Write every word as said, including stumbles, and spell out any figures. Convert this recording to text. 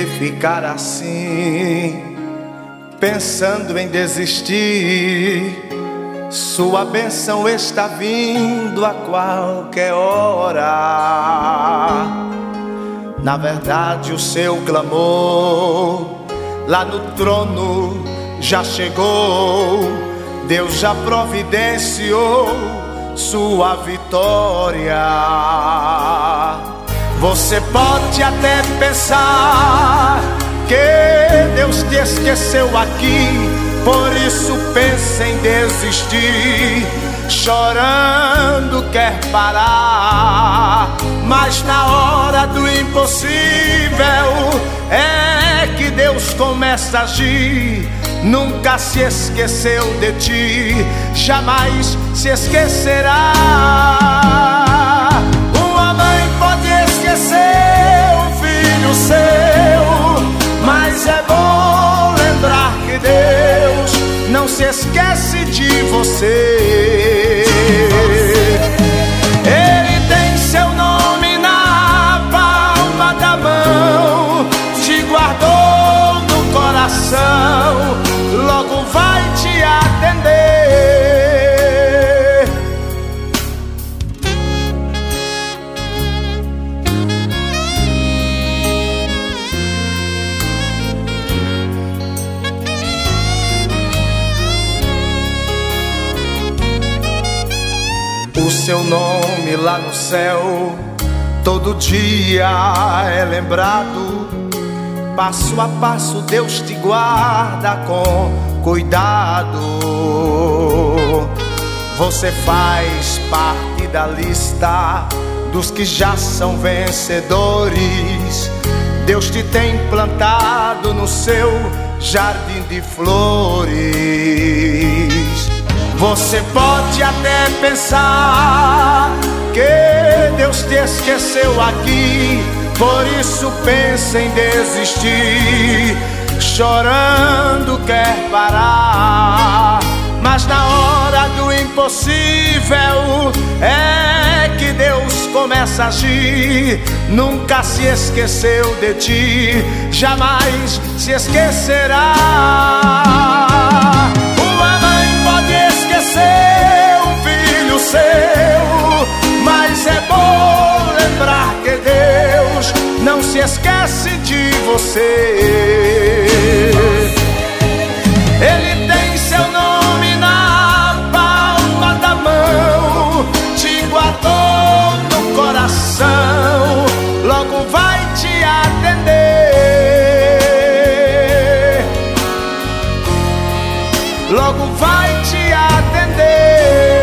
que ficar assim, pensando em desistir? Sua bênção está vindo a qualquer hora. Na verdade, o seu clamor lá no trono já chegou. Deus já providenciou sua vitória. Você pode até pensar que Deus te esqueceu aqui, por isso pensa em desistir. Chorando quer parar, mas na hora do impossível é que Deus começa a agir. Nunca se esqueceu de ti, jamais se esquecerá. Uma mãe pode esquecer um filho seu, mas é bom lembrar que Deus não se esquece de você. Ele tem seu nome na palma da mão, te guardou no coração, logo vai te atender. O seu nome lá no céu todo dia é lembrado. Passo a passo Deus te guarda com cuidado. Você faz parte da lista dos que já são vencedores. Deus te tem plantado no seu jardim de flores. Você pode até pensar que Deus te esqueceu aqui, por isso pensa em desistir. Chorando quer parar, mas na hora do impossível é que Deus começa a agir. Nunca se esqueceu de ti, jamais se esquecerá. Uma mãe pode esquecer um filho seu, mas é bom lembrar que Deus não se esquece de você. Ele tem seu nome na palma da mão, te guardou no coração, logo vai te atender. Logo vai te atender.